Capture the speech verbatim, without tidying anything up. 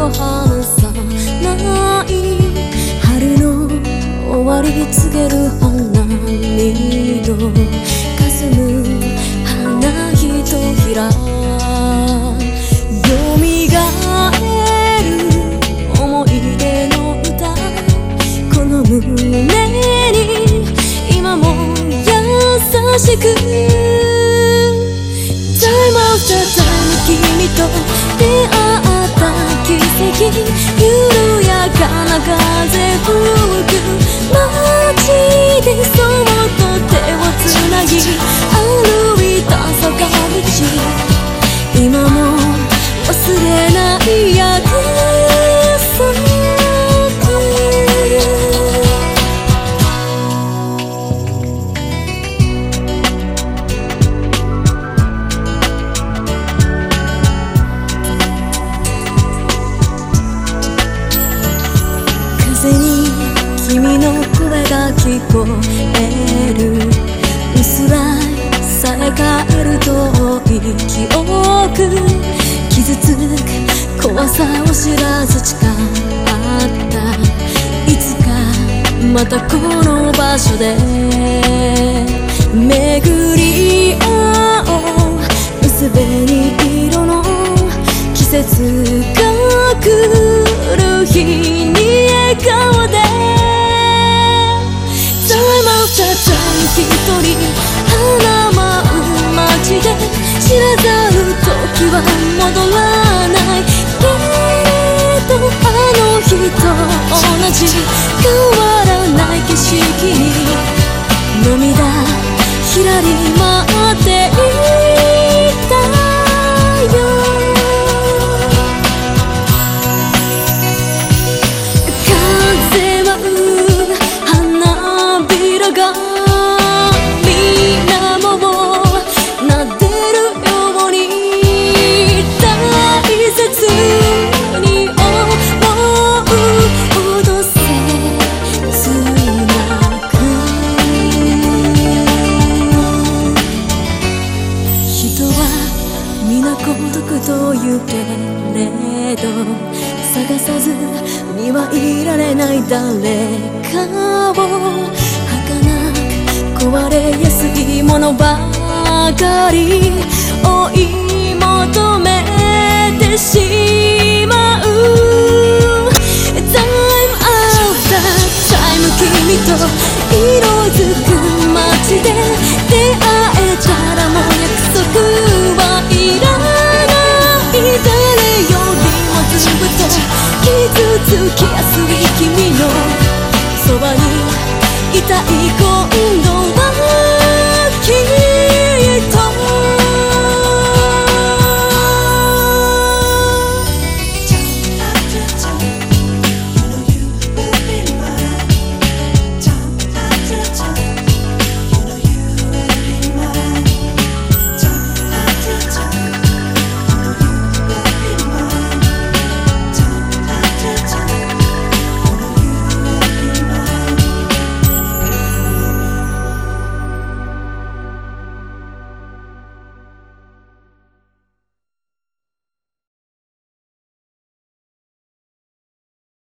離さない春の終わり告げる花見の霞む花ひとひらよみがえる思い出の歌この胸に今も優しく Time after time 君と出会った奇跡緩やかな風吹く街でそっと手をつなぎ歩いた坂道今も忘れない約束風に君の声が聞こえる薄らいさえ変える遠い記憶傷つく怖さを知らず誓ったいつかまたこの場所で巡り合おう薄紅色の季節が来る日に笑顔で Time after time 一人花舞う街で知らざる時は戻らないけどあの日と同じ変わらない景色に涙ひらり待っていたよ風舞う花びらが水面を撫でるように大切に思うほど切なく人は皆孤独と言うけれど探さずにはいられない誰かを儚く壊れやすいものばかり追い